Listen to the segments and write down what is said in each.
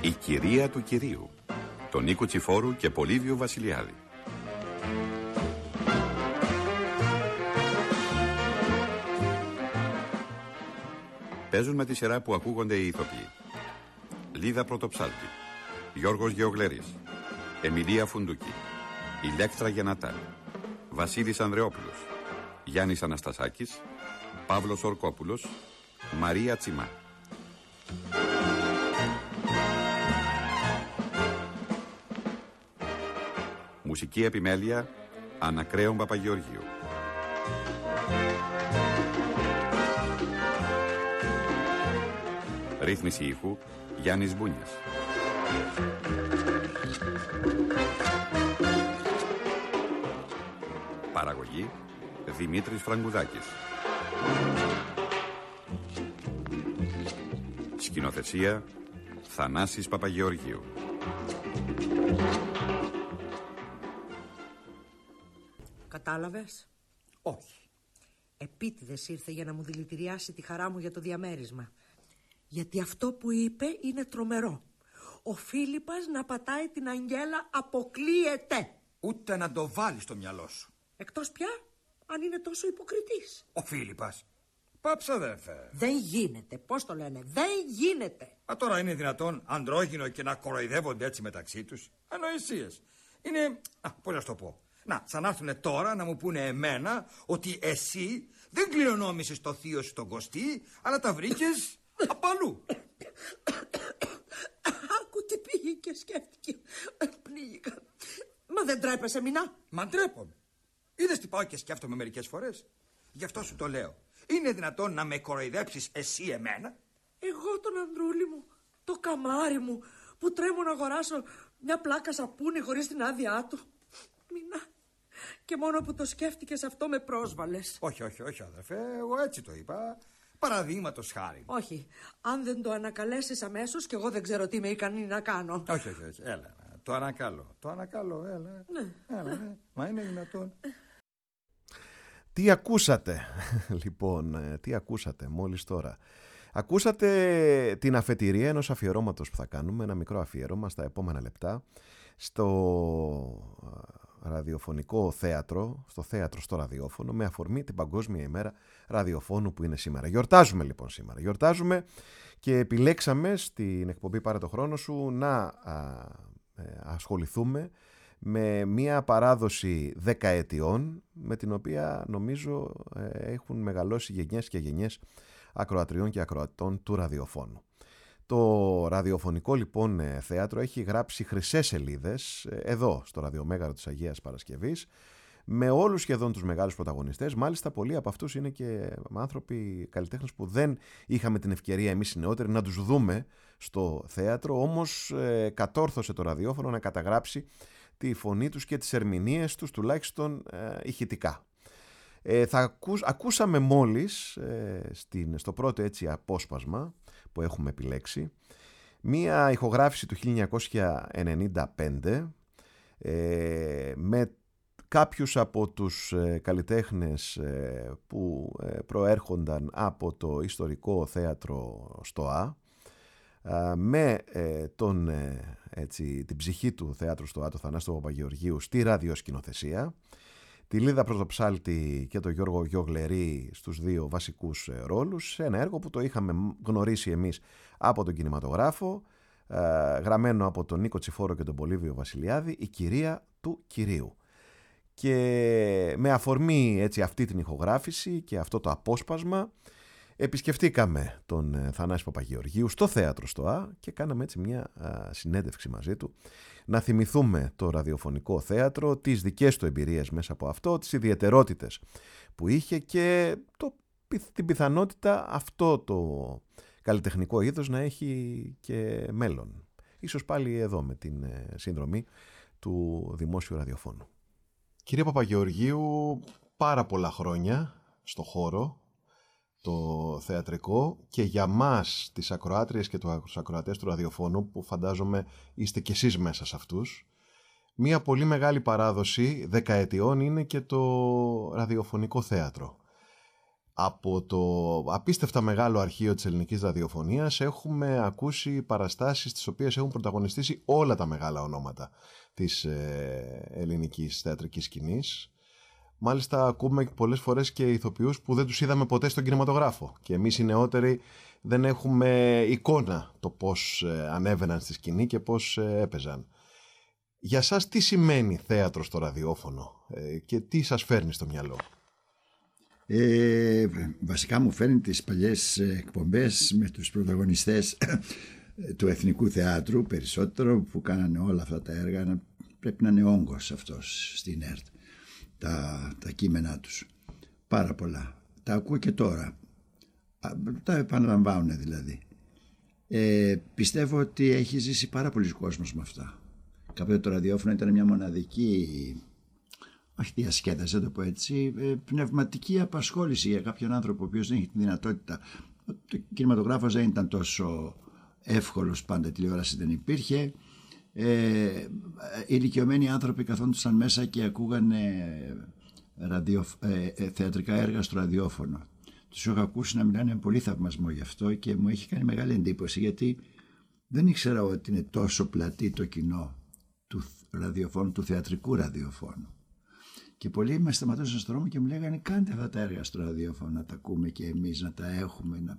Η κυρία του κυρίου, τον Νίκο Τσιφόρου και Πολύβιο Βασιλιάδη. Παίζουν με τη σειρά που ακούγονται οι ηθοποιοί. Λίδα Πρωτοψάλτη, Γιώργος Γεωγλέρης, Εμιλία Φουντούκη, Ηλέκτρα Γενατά, Βασίλης Ανδρεόπουλος, Γιάννης Αναστασάκης, Παύλος Ορκόπουλος, Μαρία Τσιμά. Μουσική επιμέλεια Ανακρέων Παπαγεωργίου. Ρύθμιση ήχου Γιάννης Μπούνιας. Παραγωγή Δημήτρης Φραγκουδάκης. Σκηνοθεσία Θανάσης Παπαγεωργίου. Κατάλαβες? Όχι. Επίτηδες ήρθε για να μου δηλητηριάσει τη χαρά μου για το διαμέρισμα. Γιατί αυτό που είπε είναι τρομερό. Ο Φίλιππας να πατάει την Αγγέλα αποκλείεται. Ούτε να το βάλεις στο μυαλό σου. Εκτός πια αν είναι τόσο υποκριτής. Ο Φίλιππας. Πάψα αδερφέ. Δεν γίνεται, πώς το λένε, δεν γίνεται. Τώρα είναι δυνατόν ανδρόγυνο και να κοροϊδεύονται έτσι μεταξύ τους? Ανοησίες. Είναι, πώς να το πω. Σαν να έρθουν τώρα να μου πούνε εμένα ότι εσύ δεν κληρονόμησες το θείο σου τον Κωστή, αλλά τα βρήκες απ' αλλού. Άκου τι πήγε και σκέφτηκε. Πνίγηκα. Μα δεν τρέπεσαι, Μινά? Μα ντρέπομαι. Είδες τι πάω και σκέφτομαι μερικές φορές? Γι' αυτό σου το λέω. Είναι δυνατόν να με κοροϊδέψεις εσύ εμένα? Εγώ τον ανδρούλη μου, το καμάρι μου, που τρέμω να αγοράσω μια πλάκα σαπούνι χωρίς την άδειά του. Μινά, και μόνο που το σκέφτηκες αυτό με πρόσβαλες. Όχι αδερφέ, εγώ έτσι το είπα. Παραδείγματος χάρη. Όχι, αν δεν το ανακαλέσεις αμέσως και εγώ δεν ξέρω τι είμαι ικανή να κάνω. Όχι, έλα, το ανακαλώ, έλα. Ναι. Μα είναι δυνατόν? Τι ακούσατε, λοιπόν, τι ακούσατε μόλις τώρα? Ακούσατε την αφετηρία ενός αφιερώματος που θα κάνουμε, ένα μικρό αφιέρωμα στα επόμενα λεπτά, στο ραδιοφωνικό θέατρο, στο ραδιόφωνο, με αφορμή την Παγκόσμια ημέρα ραδιοφώνου που είναι σήμερα. Γιορτάζουμε λοιπόν σήμερα. Γιορτάζουμε και επιλέξαμε στην εκπομπή Πάρε το χρόνο σου να ασχοληθούμε με μια παράδοση δεκαετιών με την οποία νομίζω έχουν μεγαλώσει γενιές και γενιές ακροατριών και ακροατών του ραδιοφώνου. Το ραδιοφωνικό λοιπόν θέατρο έχει γράψει χρυσές σελίδες εδώ στο ραδιομέγαρο της Αγίας Παρασκευής με όλους σχεδόν τους μεγάλους πρωταγωνιστές. Μάλιστα πολλοί από αυτούς είναι και άνθρωποι καλλιτέχνες που δεν είχαμε την ευκαιρία εμείς οι νεότεροι να τους δούμε στο θέατρο, όμως κατόρθωσε το ραδιόφωνο να καταγράψει τη φωνή τους και τις ερμηνείες τους, τουλάχιστον ηχητικά. Ακούσαμε μόλις στο πρώτο έτσι απόσπασμα που έχουμε επιλέξει μία ηχογράφηση του 1995 με κάποιους από τους καλλιτέχνες που προέρχονταν από το ιστορικό θέατρο ΣΤΟΑ, με την ψυχή του θέατρου ΣΤΟΑ, το Θανάση Παπαγεωργίου, στη ραδιοσκηνοθεσία, τη Λίδα Πρωτοψάλτη και τον Γιώργο Γεωγλερή στους δύο βασικούς ρόλους, σε ένα έργο που το είχαμε γνωρίσει εμείς από τον κινηματογράφο, γραμμένο από τον Νίκο Τσιφόρο και τον Πολύβιο Βασιλιάδη, η κυρία του κυρίου. Και με αφορμή έτσι αυτή την ηχογράφηση και αυτό το απόσπασμα επισκεφτήκαμε τον Θανάση Παπαγεωργίου στο θέατρο ΣΤΟΑ και κάναμε έτσι μια συνέντευξη μαζί του, να θυμηθούμε το ραδιοφωνικό θέατρο, τις δικές του εμπειρίες μέσα από αυτό, τις ιδιαιτερότητες που είχε και την πιθανότητα αυτό το καλλιτεχνικό είδος να έχει και μέλλον. Ίσως πάλι εδώ με την συνδρομή του Δημόσιου Ραδιοφώνου. Κύριε Παπαγεωργίου, πάρα πολλά χρόνια στο χώρο το θεατρικό και για μας τις ακροάτριες και τους ακροατές του ραδιοφώνου, που φαντάζομαι είστε κι εσείς μέσα σε αυτούς, μια πολύ μεγάλη παράδοση δεκαετιών είναι και το ραδιοφωνικό θέατρο. Από το απίστευτα μεγάλο αρχείο της ελληνικής ραδιοφωνίας έχουμε ακούσει παραστάσεις τις οποίες έχουν πρωταγωνιστήσει όλα τα μεγάλα ονόματα της ελληνικής θεατρικής σκηνής. Μάλιστα ακούμε πολλές φορές και ηθοποιούς που δεν τους είδαμε ποτέ στον κινηματογράφο και εμείς οι νεότεροι δεν έχουμε εικόνα το πώς ανέβαιναν στη σκηνή και πώς έπαιζαν. Για σας τι σημαίνει θέατρο στο ραδιόφωνο και τι σας φέρνει στο μυαλό? Βασικά μου φέρνει τις παλιές εκπομπές με τους πρωταγωνιστές του Εθνικού Θεάτρου περισσότερο, που κάνανε όλα αυτά τα έργα. Πρέπει να είναι όγκος αυτός στην ΕΡΤ, τα κείμενά τους, πάρα πολλά. Τα ακούω και τώρα, τα επαναλαμβάνουν δηλαδή. Πιστεύω ότι έχει ζήσει πάρα πολλοί κόσμος με αυτά. Κάποτε το ραδιόφωνο ήταν μια μοναδική, όχι διασκέδαση, δεν το πω έτσι, πνευματική απασχόληση για κάποιον άνθρωπο ο οποίος δεν έχει τη δυνατότητα. Ο κινηματογράφος δεν ήταν τόσο εύκολος πάντα, η τηλεόραση δεν υπήρχε. Ηλικιωμένοι άνθρωποι καθόντουσαν μέσα και ακούγανε θεατρικά έργα στο ραδιόφωνο. Τους έχω ακούσει να μιλάνε με πολύ θαυμασμό γι' αυτό και μου έχει κάνει μεγάλη εντύπωση, γιατί δεν ήξερα ότι είναι τόσο πλατή το κοινό του ραδιοφώνου, του θεατρικού ραδιοφώνου. Και πολλοί μας σταματούσαν στον δρόμο και μου λέγανε, κάντε αυτά τα έργα στο ραδιόφωνο να τα ακούμε και εμείς, να τα έχουμε.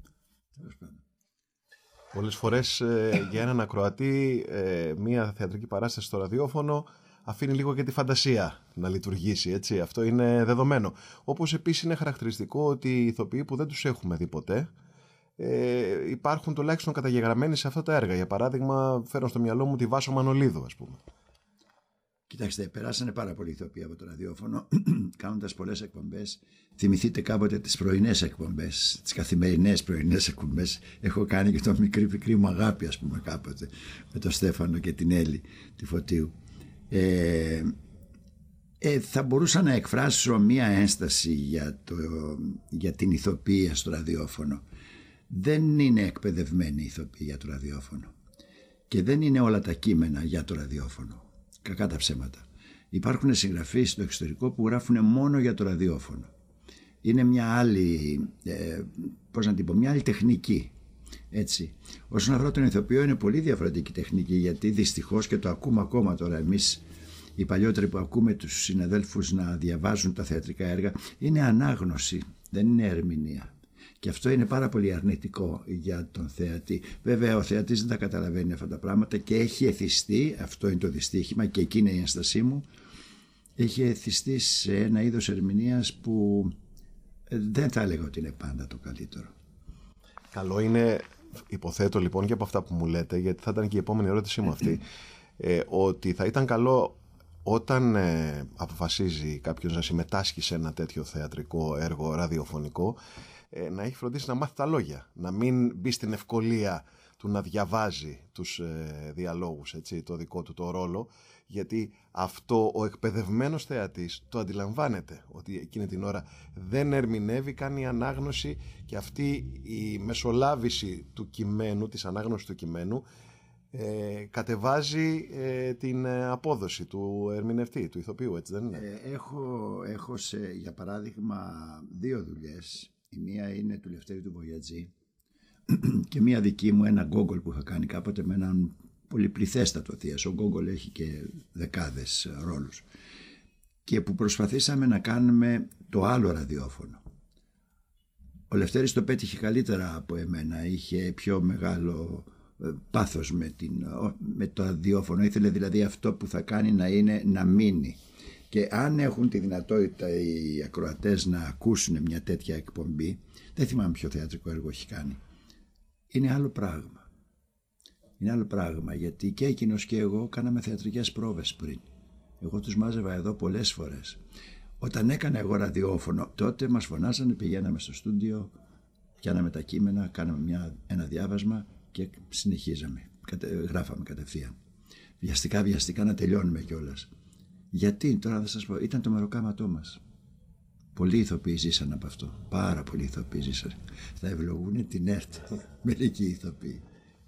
Πολλές φορές για έναν ακροατή μια θεατρική παράσταση στο ραδιόφωνο αφήνει λίγο και τη φαντασία να λειτουργήσει, έτσι. Αυτό είναι δεδομένο. Όπως επίσης είναι χαρακτηριστικό ότι οι ηθοποιοί που δεν τους έχουμε δει ποτέ υπάρχουν τουλάχιστον καταγεγραμμένοι σε αυτά τα έργα. Για παράδειγμα, φέρνω στο μυαλό μου τη Βάσο Μανολίδου, ας πούμε. Κοιτάξτε, περάσανε πάρα πολλοί ηθοποιοί από το ραδιόφωνο κάνοντας πολλές εκπομπές. Θυμηθείτε κάποτε τις πρωινές εκπομπές, τις καθημερινές πρωινές εκπομπές. Έχω κάνει και το μικρή μου αγάπη, ας πούμε, κάποτε με τον Στέφανο και την Έλλη τη Φωτίου. Θα μπορούσα να εκφράσω μία ένσταση για την ηθοποιία στο ραδιόφωνο. Δεν είναι εκπαιδευμένη η ηθοποιία για το ραδιόφωνο και δεν είναι όλα τα κείμενα για το ραδιόφωνο. Κακά τα ψέματα. Υπάρχουν συγγραφείς στο εξωτερικό που γράφουν μόνο για το ραδιόφωνο. Είναι μια άλλη, μια άλλη τεχνική. Έτσι. Όσον αφορά τον ηθοποιό, είναι πολύ διαφορετική τεχνική, γιατί δυστυχώς, και το ακούμε ακόμα τώρα εμείς οι παλιότεροι που ακούμε τους συναδέλφους να διαβάζουν τα θεατρικά έργα, είναι ανάγνωση, δεν είναι ερμηνεία. Και αυτό είναι πάρα πολύ αρνητικό για τον θεατή. Βέβαια, ο θεατής δεν τα καταλαβαίνει αυτά τα πράγματα και έχει εθιστεί, αυτό είναι το δυστύχημα και εκεί είναι η ένστασή μου, έχει εθιστεί σε ένα είδος ερμηνείας που δεν θα έλεγα ότι είναι πάντα το καλύτερο. Καλό είναι, υποθέτω λοιπόν και από αυτά που μου λέτε, γιατί θα ήταν και η επόμενη ερώτησή μου αυτή, ότι θα ήταν καλό όταν αποφασίζει κάποιος να συμμετάσχει σε ένα τέτοιο θεατρικό έργο ραδιοφωνικό, να έχει φροντίσει να μάθει τα λόγια, να μην μπει στην ευκολία του να διαβάζει τους διαλόγους, έτσι, το δικό του το ρόλο, γιατί αυτό ο εκπαιδευμένος θεατής το αντιλαμβάνεται, ότι εκείνη την ώρα δεν ερμηνεύει, κάνει ανάγνωση, και αυτή η μεσολάβηση του κειμένου, της ανάγνωσης του κειμένου, κατεβάζει την απόδοση του ερμηνευτή, του ηθοποιού, έτσι δεν είναι? Έχω για παράδειγμα 2 δουλειές. Η μία είναι του Λευτέρη του Βογιατζή και μία δική μου, ένα γκόγκολ που είχα κάνει κάποτε με έναν πολυπληθέστατο θείας. Ο γκόγκολ έχει και δεκάδες ρόλους και που προσπαθήσαμε να κάνουμε το άλλο ραδιόφωνο. Ο Λευτέρης το πέτυχε καλύτερα από εμένα, είχε πιο μεγάλο πάθος με το ραδιόφωνο, ήθελε δηλαδή αυτό που θα κάνει να μείνει. Και αν έχουν τη δυνατότητα οι ακροατές να ακούσουν μια τέτοια εκπομπή, δεν θυμάμαι ποιο θεατρικό έργο έχει κάνει, είναι άλλο πράγμα. Είναι άλλο πράγμα, γιατί και εκείνος και εγώ κάναμε θεατρικές πρόβες πριν. Εγώ τους μάζευα εδώ πολλές φορές. Όταν έκανα εγώ ραδιόφωνο, τότε μας φωνάζανε, πηγαίναμε στο στούντιο, πιάναμε τα κείμενα, κάναμε ένα διάβασμα και συνεχίζαμε. Γράφαμε κατευθείαν. Βιαστικά να τελειώνουμε κιόλας. Γιατί, τώρα θα σας πω, ήταν το μεροκάματό μας. Πολλοί ηθοποιοί ζήσαν από αυτό. Πάρα πολλοί ηθοποιοί ζήσαν. Θα ευλογούν την ΕΡΤ, μερικοί ηθοποιοί.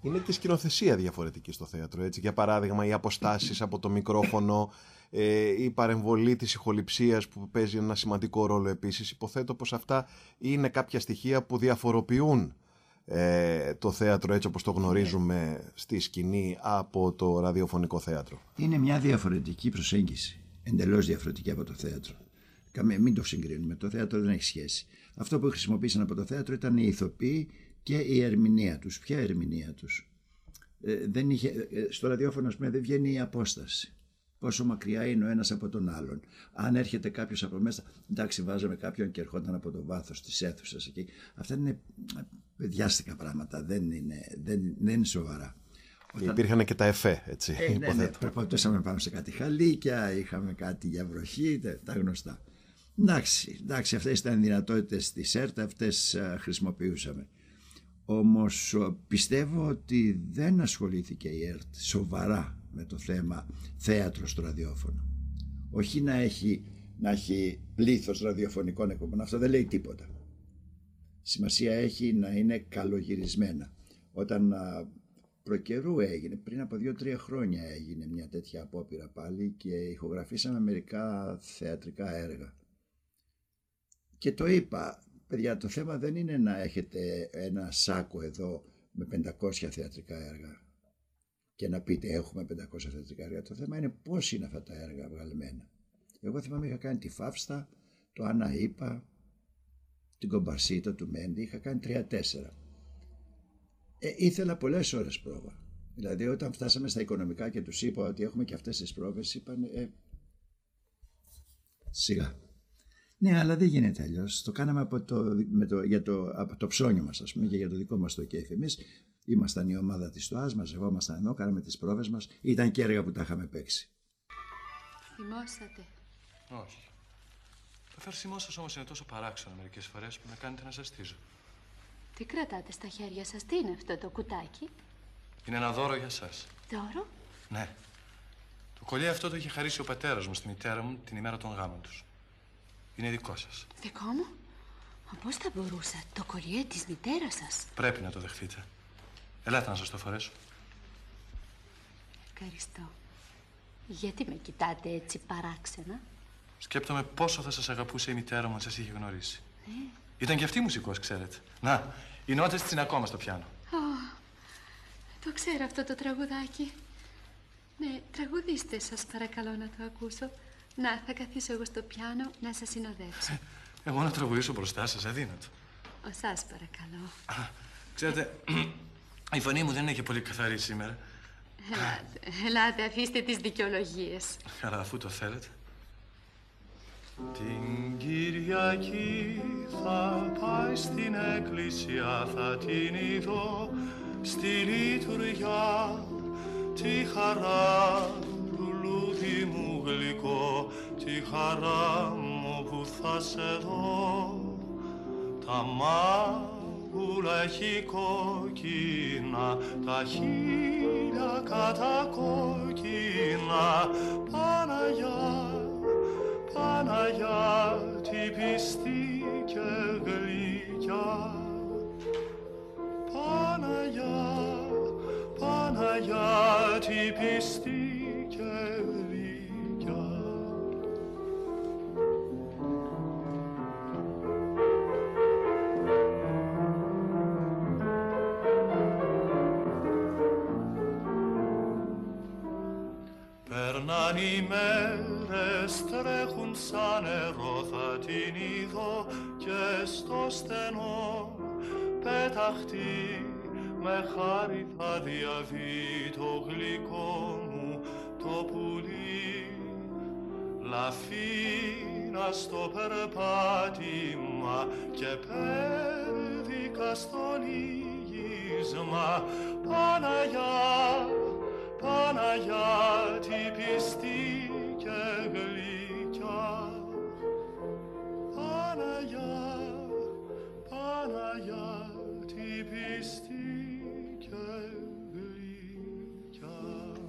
Είναι και σκηνοθεσία διαφορετική στο θέατρο, έτσι. Για παράδειγμα, οι αποστάσεις από το μικρόφωνο, η παρεμβολή της ηχοληψίας που παίζει ένα σημαντικό ρόλο επίσης. Υποθέτω πως αυτά είναι κάποια στοιχεία που διαφοροποιούν το θέατρο έτσι όπως το γνωρίζουμε στη σκηνή από το ραδιοφωνικό θέατρο. Είναι μια διαφορετική προσέγγιση, εντελώς διαφορετική από το θέατρο. Μην το συγκρίνουμε, το θέατρο δεν έχει σχέση. Αυτό που χρησιμοποίησαν από το θέατρο ήταν οι ηθοποιοί και η ερμηνεία τους. Ποια ερμηνεία τους? Στο ραδιόφωνο, ας πούμε, δεν βγαίνει η απόσταση. Πόσο μακριά είναι ο ένας από τον άλλον. Αν έρχεται κάποιος από μέσα, εντάξει, βάζαμε κάποιον και ερχόταν από το βάθος της αίθουσας εκεί. Αυτά είναι παιδιάστικα πράγματα, δεν είναι σοβαρά. Υπήρχαν και τα εφέ, έτσι. Ναι, περπατούσαμε πάνω σε κάτι χαλίκια, είχαμε κάτι για βροχή, τα γνωστά. Εντάξει, αυτές ήταν δυνατότητες της ΕΡΤ, αυτές χρησιμοποιούσαμε. Όμως πιστεύω ότι δεν ασχολήθηκε η ΕΡΤ σοβαρά με το θέμα θέατρο στο ραδιόφωνο. Όχι να έχει πλήθος ραδιοφωνικών εκπομπών, αυτό δεν λέει τίποτα. Σημασία έχει να είναι καλογυρισμένα. Όταν προκαιρού έγινε, πριν από 2-3 χρόνια έγινε μια τέτοια απόπειρα πάλι και ηχογραφήσαμε μερικά θεατρικά έργα. Και το είπα, παιδιά, το θέμα δεν είναι να έχετε ένα σάκο εδώ με 500 θεατρικά έργα και να πείτε έχουμε 500 θεατρικά έργα. Το θέμα είναι πώς είναι αυτά τα έργα βγαλμένα. Εγώ θυμάμαι είχα κάνει τη Φαύστα, το Άννα Είπα, την Κομπαρσίτα του Μέντι, είχα κάνει 3-4. Ήθελα πολλές ώρες πρόβα. Δηλαδή όταν φτάσαμε στα οικονομικά και τους είπα ότι έχουμε και αυτές τις πρόβες, είπαν σιγά. Ναι, αλλά δεν γίνεται αλλιώς. Το κάναμε από το ψώνιο μας, ας πούμε, και για το δικό μας το κέφι. Εμείς ήμασταν η ομάδα της ΤΟΑΣ, μαζευόμασταν εδώ, κάναμε τις πρόβες μας. Ήταν και έργα που τα είχαμε παίξει. Θυμόσατε? Όχι. Το φέρσιμό σας όμως είναι τόσο παράξενο μερικές φορές που με κάνετε να ζαστίζω. Τι κρατάτε στα χέρια σας, τι είναι αυτό το κουτάκι? Είναι ένα δώρο για σας. Δώρο? Ναι. Το κολλιέ αυτό το είχε χαρίσει ο πατέρας μου στη μητέρα μου την ημέρα των γάμων τους. Είναι δικό σας. Δικό μου? Πώς θα μπορούσα? Το κολλιέ της μητέρας σας? Πρέπει να το δεχτείτε. Ελάτε να σας το φορέσω. Ευχαριστώ. Γιατί με κοιτάτε έτσι παράξενα? Σκέπτομαι πόσο θα σας αγαπούσε η μητέρα μου αν σας είχε γνωρίσει. Ήταν και αυτή μουσικός, ξέρετε. Να, οι νότες της είναι ακόμα στο πιάνο. Το ξέρω αυτό το τραγουδάκι. Ναι, τραγουδίστε σας παρακαλώ να το ακούσω. Να, θα καθίσω εγώ στο πιάνο να σας συνοδεύσω. Εγώ να τραγουδήσω μπροστά σας, αδύνατο. Σας παρακαλώ. Ξέρετε, η φωνή μου δεν είναι και πολύ καθαρή σήμερα. Ελάτε, αφήστε τις δικαιολογίες. Αλλά αφού το θέλετε. Την Κυριακή θα πάει στην εκκλησιά, θα την είδω στη λειτουργιά. Τη χαρά του λούδι μου γλυκό, τη χαρά μου που θα σε δω. Τα μάγουλα έχει κόκκινα, τα χείλια κατακόκκινα. Παναγιά, τι πιστή και γλυκιά. Παναγιά, τι πιστή και γλυκιά. Περνάν οι μέρες, τρέχουν σαν νερό, θα την είδω και στο στενό πεταχτεί. Με χάρη θα διαβεί το γλυκό μου το πουλί. Λαφίνα στο περπάτημα και πέρδικα στο λυγίσμα. Παναγιά, τι πιστή και γλυκιά. Παναγιά, τι πιστή και γλυκιά.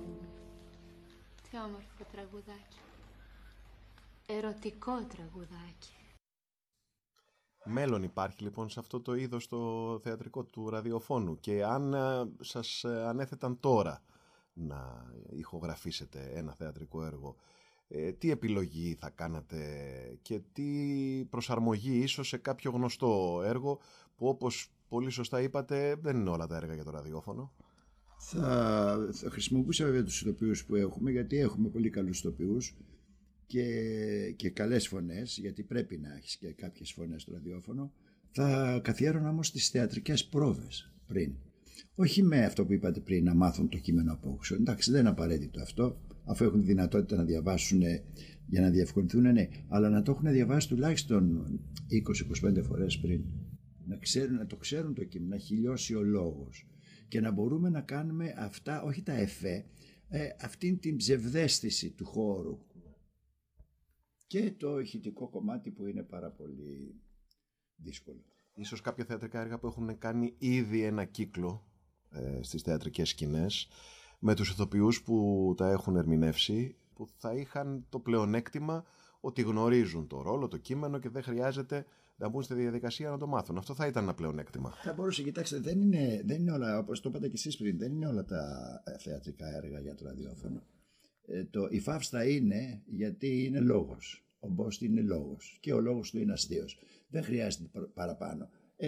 Τι όμορφο τραγουδάκι. Ερωτικό τραγουδάκι. Μέλλον υπάρχει λοιπόν σε αυτό το είδος το θεατρικό του ραδιοφώνου, και αν σας ανέθεταν τώρα να ηχογραφήσετε ένα θεατρικό έργο, τι επιλογή θα κάνατε και τι προσαρμογή ίσως σε κάποιο γνωστό έργο που, όπως πολύ σωστά είπατε, δεν είναι όλα τα έργα για το ραδιόφωνο? Θα χρησιμοποιούσα βέβαια τους ηθοποιούς που έχουμε, γιατί έχουμε πολύ καλούς ηθοποιούς και καλές φωνές, γιατί πρέπει να έχεις και κάποιες φωνές στο ραδιόφωνο. Θα καθιέρωνα όμως τις θεατρικές πρόβες πριν. Όχι με αυτό που είπατε πριν, να μάθουν το κείμενο απόξω. Εντάξει, δεν είναι απαραίτητο αυτό, αφού έχουν δυνατότητα να διαβάσουν για να διευκολυνθούν, ναι, αλλά να το έχουν διαβάσει τουλάχιστον 20-25 φορές πριν. Να το ξέρουν το κείμενο, να έχει λιώσει ο λόγος και να μπορούμε να κάνουμε αυτά, όχι τα εφέ, αυτήν την ψευδαίσθηση του χώρου. Και το ηχητικό κομμάτι που είναι πάρα πολύ δύσκολο. Ίσως κάποια θεατρικά έργα που έχουν κάνει ήδη ένα κύκλο στις θεατρικές σκηνές, με τους ηθοποιούς που τα έχουν ερμηνεύσει, που θα είχαν το πλεονέκτημα ότι γνωρίζουν το ρόλο, το κείμενο, και δεν χρειάζεται να μπουν στη διαδικασία να το μάθουν. Αυτό θα ήταν ένα πλεονέκτημα. Θα μπορούσε, κοιτάξτε, δεν είναι όλα, όπως το είπατε και εσείς πριν, δεν είναι όλα τα θεατρικά έργα για το ραδιόφωνο. Η φαύστα είναι γιατί είναι λόγος. Ο Μπόστι είναι λόγος και ο λόγος του είναι αστείος. Δεν χρειάζεται παραπάνω.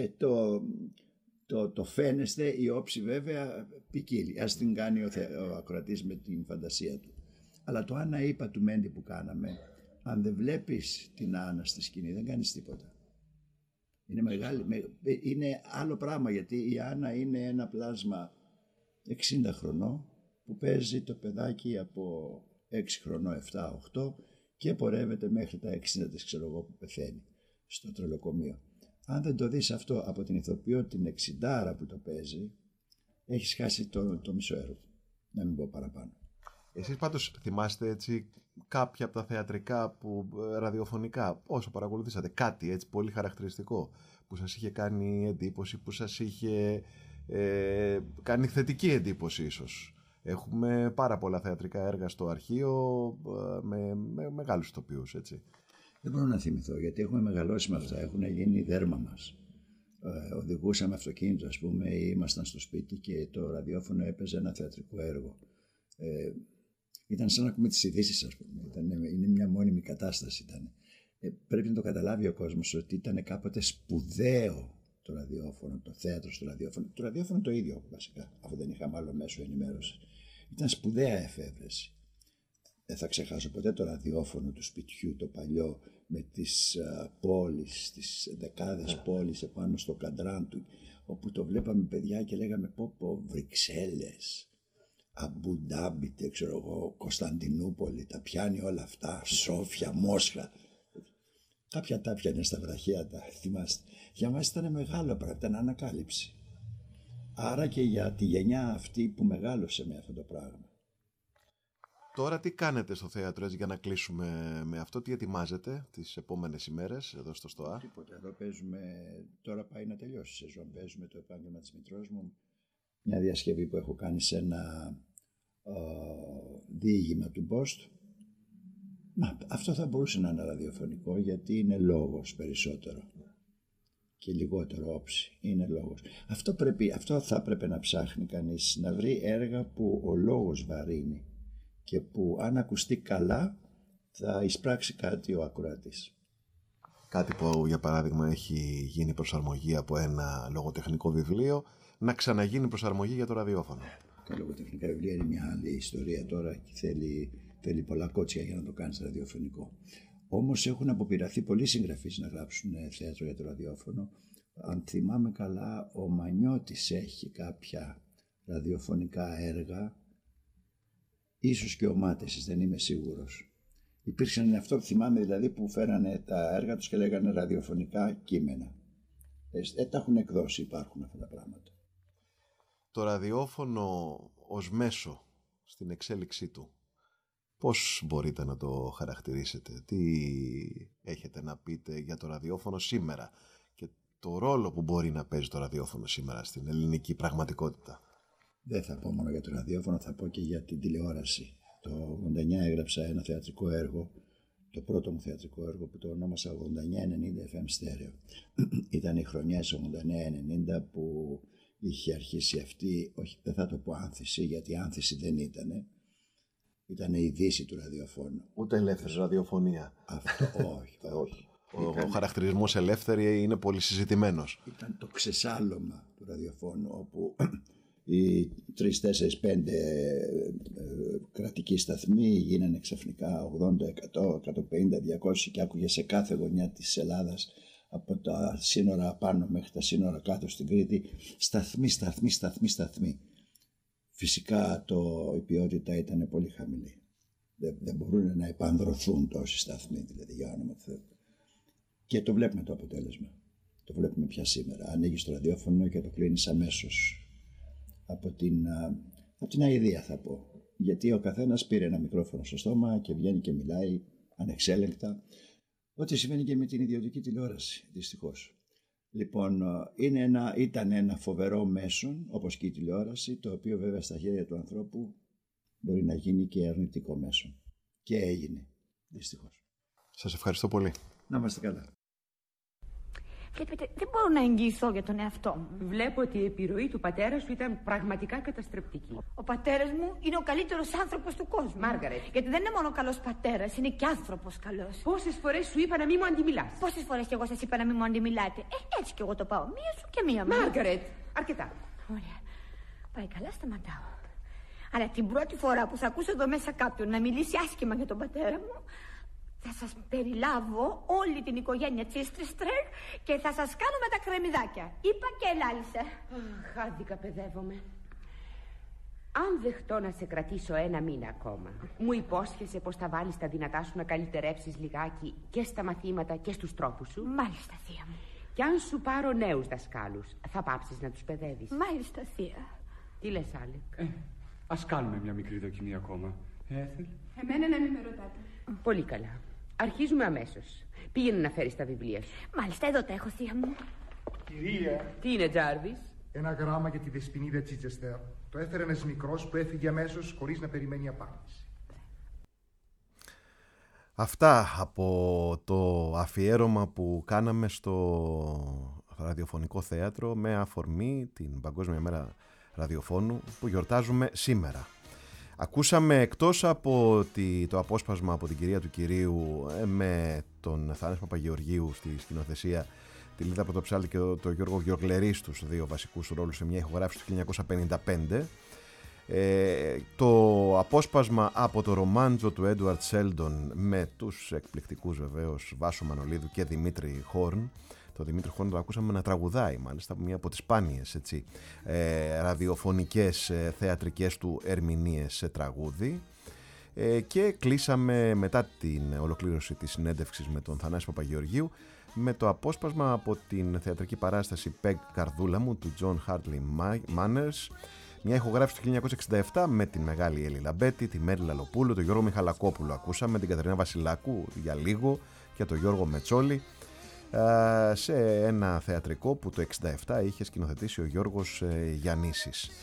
Το φαίνεστε, η όψη βέβαια ποικίλει. Ας την κάνει ο ακροατής με την φαντασία του. Αλλά το Άννα είπα του Μέντι που κάναμε, αν δεν βλέπεις την Άννα στη σκηνή δεν κάνεις τίποτα. Είναι είναι άλλο πράγμα, γιατί η Άννα είναι ένα πλάσμα 60 χρονών που παίζει το παιδάκι από 6 χρονών, 7-8 και πορεύεται μέχρι τα 60 της, ξέρω εγώ, που πεθαίνει στο τρελοκομείο. Αν δεν το δεις αυτό από την ηθοποιό την 60 που το παίζει, έχεις χάσει το μισό έργο, να μην πω παραπάνω. Εσείς πάντως θυμάστε έτσι κάποια από τα θεατρικά που ραδιοφωνικά, όσο παρακολουθήσατε, κάτι έτσι πολύ χαρακτηριστικό που σας είχε κάνει εντύπωση, που σας είχε κάνει θετική εντύπωση ίσως? Έχουμε πάρα πολλά θεατρικά έργα στο αρχείο με μεγάλους ηθοποιούς, έτσι. Δεν μπορώ να θυμηθώ, γιατί έχουμε μεγαλώσει με αυτά, έχουν γίνει δέρμα μας. Οδηγούσαμε αυτοκίνητο, ας πούμε, ή ήμασταν στο σπίτι και το ραδιόφωνο έπαιζε ένα θεατρικό έργο. Ήταν σαν να ακούμε τις ειδήσεις, ας πούμε. Είναι μια μόνιμη κατάσταση. Πρέπει να το καταλάβει ο κόσμος ότι ήταν κάποτε σπουδαίο το ραδιόφωνο, το θέατρο στο ραδιόφωνο. Το ραδιόφωνο το ίδιο βασικά, αφού δεν είχαμε άλλο μέσο ενημέρωσης. Ήταν σπουδαία εφεύρεση. Δεν θα ξεχάσω ποτέ το ραδιόφωνο του σπιτιού, το παλιό, με τις πόλεις, τις δεκάδες πόλεις επάνω στο καντράν του, όπου το βλέπαμε παιδιά και λέγαμε πω Βρυξέλλες, Αμπουντάμπι, ξέρω εγώ, Κωνσταντινούπολη, τα πιάνει όλα αυτά, Σόφια, Μόσχα. Κάποια τα πιάνε στα βραχεία, τα θυμάστε. Για μας ήταν μεγάλο πράγμα, ήταν ανακάλυψη. Άρα και για τη γενιά αυτή που μεγάλωσε με αυτό το πράγμα. Τώρα τι κάνετε στο θέατρο, έτσι, για να κλείσουμε με αυτό? Τι ετοιμάζετε τις επόμενες ημέρες εδώ στο ΣΤΟΑ? Τίποτα, εδώ παίζουμε, τώρα πάει να τελειώσει η σεζόν, παίζουμε το επάγγελμα της μητρός μου, μια διασκευή που έχω κάνει σε ένα διήγημα του Μπόστ. Αυτό θα μπορούσε να είναι ραδιοφωνικό, γιατί είναι λόγος περισσότερο και λιγότερο όψη, είναι λόγος. Αυτό θα πρέπει να ψάχνει κανείς, να βρει έργα που ο λόγος βαρύνει και που αν ακουστεί καλά θα εισπράξει κάτι ο ακροατής. Κάτι που για παράδειγμα έχει γίνει προσαρμογή από ένα λογοτεχνικό βιβλίο, να ξαναγίνει προσαρμογή για το ραδιόφωνο. Τα λογοτεχνικά βιβλία είναι μια άλλη ιστορία τώρα και θέλει πολλά κότσια για να το κάνεις ραδιοφωνικό. Όμως έχουν αποπειραθεί πολλοί συγγραφείς να γράψουν θέατρο για το ραδιόφωνο. Αν θυμάμαι καλά, ο Μανιώτης έχει κάποια ραδιοφωνικά έργα, ίσως και ο Μάτεσης, δεν είμαι σίγουρος. Υπήρξαν αυτό που θυμάμαι, δηλαδή, που φέρανε τα έργα τους και λέγανε ραδιοφωνικά κείμενα. Τα έχουν εκδώσει, υπάρχουν αυτά τα πράγματα. Το ραδιόφωνο ως μέσο στην εξέλιξή του, πώς μπορείτε να το χαρακτηρίσετε? Τι έχετε να πείτε για το ραδιόφωνο σήμερα και το ρόλο που μπορεί να παίζει το ραδιόφωνο σήμερα στην ελληνική πραγματικότητα? Δεν θα πω μόνο για το ραδιόφωνο, θα πω και για την τηλεόραση. Το 89 έγραψα ένα θεατρικό έργο, το πρώτο μου θεατρικό έργο που το ονόμασα 89-90 FM Stereo. Ήταν οι χρονιές 89-90 που είχε αρχίσει αυτή, όχι δεν θα το πω άνθηση, γιατί άνθηση δεν ήτανε. Ήταν η δύση του ραδιοφώνου. Ούτε ελεύθερη ραδιοφωνία. Αυτό όχι. Ο χαρακτηρισμός ελεύθερη είναι πολύ συζητημένος. Ήταν το ξεσάλωμα του ραδιοφώνου, όπου οι 3, 4, 5 κρατικοί σταθμοί γίνανε ξαφνικά 80, 100, 150, 200 και άκουγε σε κάθε γωνιά της Ελλάδας, από τα σύνορα πάνω μέχρι τα σύνορα κάτω στην Κρήτη, σταθμοί. Φυσικά η ποιότητα ήταν πολύ χαμηλή. Δεν μπορούν να επανδρωθούν τόσοι σταθμοί, δηλαδή, για όνομα του Θεού. Και το βλέπουμε το αποτέλεσμα. Το βλέπουμε πια σήμερα. Ανοίγεις το ραδιόφωνο και το κλείνεις αμέσως. Από την αηδία θα πω. Γιατί ο καθένας πήρε ένα μικρόφωνο στο στόμα και βγαίνει και μιλάει ανεξέλεγκτα. Ό,τι συμβαίνει και με την ιδιωτική τηλεόραση, δυστυχώς. Λοιπόν, ήταν ένα φοβερό μέσον, όπως και η τηλεόραση, το οποίο βέβαια στα χέρια του ανθρώπου μπορεί να γίνει και αρνητικό μέσον. Και έγινε, δυστυχώς. Σας ευχαριστώ πολύ. Να είμαστε καλά. Βλέπετε, δεν μπορώ να εγγυηθώ για τον εαυτό μου. Βλέπω ότι η επιρροή του πατέρα σου ήταν πραγματικά καταστρεπτική. Ο πατέρας μου είναι ο καλύτερος άνθρωπος του κόσμου. Μάργαρετ. Γιατί δεν είναι μόνο καλός πατέρας, είναι και άνθρωπος καλός. Πόσες φορές σου είπα να μην μου αντιμιλάς. Πόσες φορές κι εγώ σας είπα να μην μου αντιμιλάτε. Έτσι κι εγώ το πάω. Μία σου και μία μου. Μάργαρετ, αρκετά. Ωραία. Πάει καλά, σταματάω. Αλλά την πρώτη φορά που θα ακούσω εδώ μέσα κάποιον να μιλήσει άσχημα για τον πατέρα μου, θα σας περιλάβω όλη την οικογένεια Τσίστριστρερ και θα σας κάνω με τα κρεμμυδάκια. Είπα και ελάλησε. Αχ, άδικα παιδεύομαι. Αν δεχτώ να σε κρατήσω 1 μήνα ακόμα, μου υπόσχεσαι πως θα βάλεις τα δυνατά σου να καλυτερεύσεις λιγάκι και στα μαθήματα και στους τρόπους σου. Μάλιστα, θεία μου. Κι αν σου πάρω νέους δασκάλους, θα πάψεις να τους παιδεύεις. Μάλιστα, θεία. Τι λες, Άλεκ? Ας κάνουμε μια μικρή δοκιμή ακόμα. Έθελ. Εμένα να μην με ρωτάτε. Πολύ καλά. Αρχίζουμε αμέσως. Πήγαινε να φέρεις τα βιβλία σου. Μάλιστα, εδώ τα έχω, θεία μου. Κυρία. Τι είναι, Τζάρβις? Ένα γράμμα για τη Δεσποινίδα Τσίτσεστερ. Το έφερε ένας μικρός που έφυγε αμέσως χωρίς να περιμένει απάντηση. Αυτά από το αφιέρωμα που κάναμε στο ραδιοφωνικό θέατρο με αφορμή την Παγκόσμια Μέρα Ραδιοφώνου που γιορτάζουμε σήμερα. Ακούσαμε, εκτός από το απόσπασμα από την κυρία του κυρίου με τον Θανάση Παπαγεωργίου στη σκηνοθεσία, τη Λίδα Πρωτοψάλτη και τον Γιώργο Γιογλερή στους δύο βασικούς ρόλους σε μια ηχογράφηση του 1955, το απόσπασμα από το ρομάντζο του Έντουαρτ Σέλντον με τους εκπληκτικούς βεβαίως Βάσο Μανολίδου και Δημήτρη Χόρν. Το Δημήτρη Χόρν το ακούσαμε να τραγουδάει μάλιστα, μια από τις σπάνιες ραδιοφωνικές θεατρικές του ερμηνείες σε τραγούδι, και κλείσαμε μετά την ολοκλήρωση της συνέντευξης με τον Θανάση Παπαγεωργίου με το απόσπασμα από την θεατρική παράσταση Πεγ Καρδούλα μου του John Hartley Manners, μια ηχογράφηση του 1967 με την μεγάλη Έλλη Λαμπέτη, τη Μέρη Λαλοπούλου, τον Γιώργο Μιχαλακόπουλο ακούσαμε, την Κατερίνα Βασιλάκου για λίγο και τον Γιώργο Μετσόλη, σε ένα θεατρικό που το 1967 είχε σκηνοθετήσει ο Γιώργος Γιαννίσης.